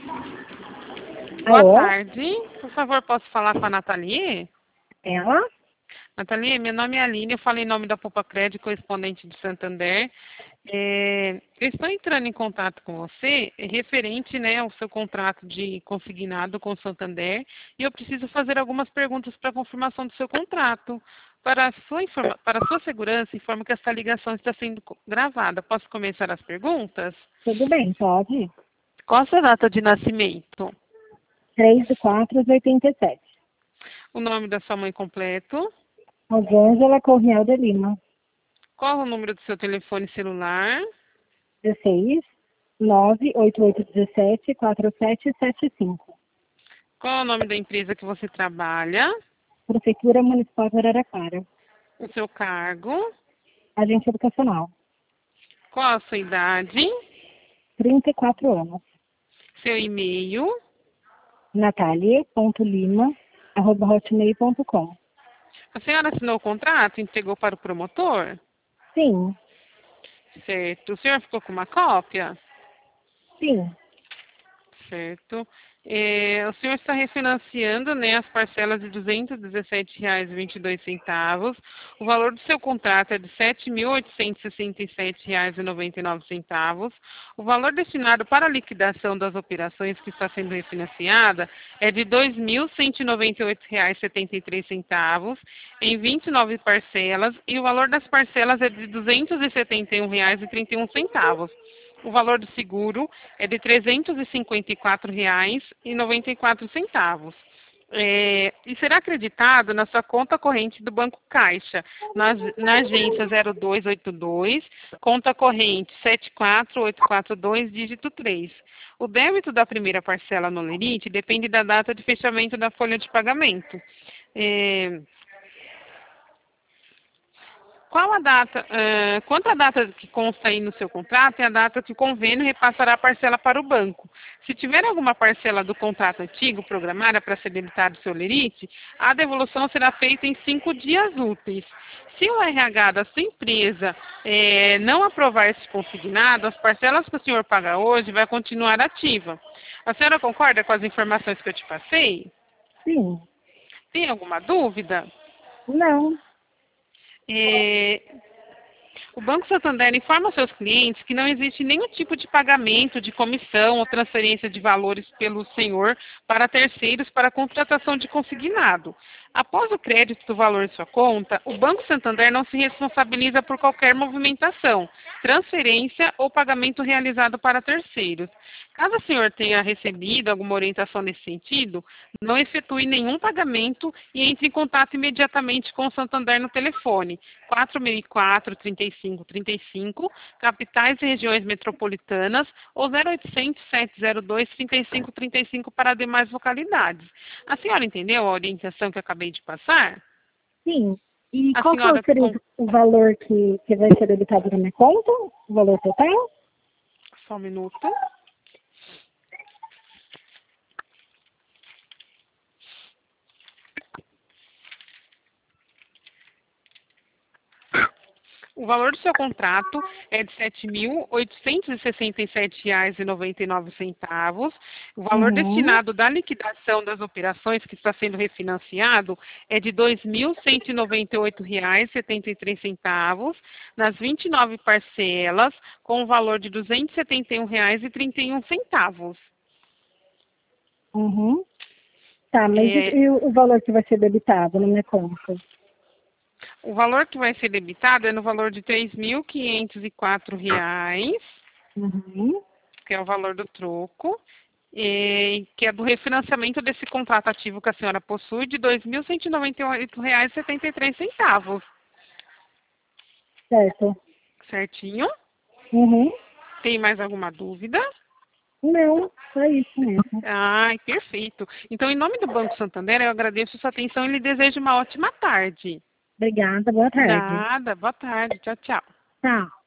Boa Alô? tarde. Por favor, posso falar com a Nathalie? Ela? Nathalie, meu nome é Aline, eu falo em nome da Poupa Crédito, correspondente de Santander. Eu estou entrando em contato com você referente, né, ao seu contrato de consignado com o Santander e eu preciso fazer algumas perguntas para confirmação do seu contrato. Para a sua segurança, informo que esta ligação está sendo gravada. Posso começar as perguntas? Tudo bem, pode? Qual a sua data de nascimento? 3/4/87. O nome da sua mãe completo? Rosângela Correal de Lima. Qual o número do seu telefone celular? 16 98817 4775. Qual o nome da empresa que você trabalha? Prefeitura Municipal de Araraquara. O seu cargo? Agente educacional. Qual a sua idade? 34 anos. Seu e-mail? natalie.lima@hotmail.com. A senhora assinou o contrato e entregou para o promotor? Sim, Certo. O senhor ficou com uma cópia? sim. Certo. O senhor está refinanciando, né, as parcelas de R$ 217,22. O valor do seu contrato é de R$ 7.867,99. O valor destinado para a liquidação das operações que está sendo refinanciada é de R$ 2.198,73 em 29 parcelas e o valor das parcelas é de R$ 271,31. O valor do seguro é de R$ 354,94. E será acreditado na sua conta corrente do Banco Caixa, na agência 0282, conta corrente 74842, dígito 3. O débito da primeira parcela no Lerite depende da data de fechamento da folha de pagamento. É, Qual a data, quanto à data que consta aí no seu contrato, é a data que o convênio repassará a parcela para o banco. Se tiver alguma parcela do contrato antigo programada para ser debitada do seu lerite, a devolução será feita em 5 dias úteis. Se o RH da sua empresa não aprovar esse consignado, as parcelas que o senhor paga hoje vai continuar ativa. A senhora concorda com as informações que eu te passei? Sim. Tem alguma dúvida? Não. É, O Banco Santander informa aos seus clientes que não existe nenhum tipo de pagamento de comissão ou transferência de valores pelo senhor para terceiros para contratação de consignado. Após o crédito do valor de sua conta, o Banco Santander não se responsabiliza por qualquer movimentação, transferência ou pagamento realizado para terceiros. Caso o senhor tenha recebido alguma orientação nesse sentido, não efetue nenhum pagamento e entre em contato imediatamente com o Santander no telefone 4004-3535, capitais e regiões metropolitanas, ou 0800-702-3535 para demais localidades. A senhora entendeu a orientação que eu acabei de passar? Sim. E A qual que senhora, seria o valor que vai ser debitado na minha conta? O valor total? só um minuto. O valor do seu contrato é de R$ 7.867,99. O valor Uhum. destinado da liquidação das operações que está sendo refinanciado é de R$ 2.198,73, nas 29 parcelas, com o valor de R$ 271,31. Uhum. Tá, mas É, e o valor que vai ser debitado na minha conta? o valor que vai ser debitado é no valor de R$ 3.504, Uhum. que é o valor do troco, que é do refinanciamento desse contrato ativo que a senhora possui de R$ 2.198,73. Certo. Certinho? Uhum. Tem mais alguma dúvida? Não, só isso mesmo. Ai, perfeito. Então, em nome do Banco Santander, eu agradeço sua atenção e lhe desejo uma ótima tarde. Obrigada, boa tarde. Nada, boa tarde. Tchau, tchau. Tchau.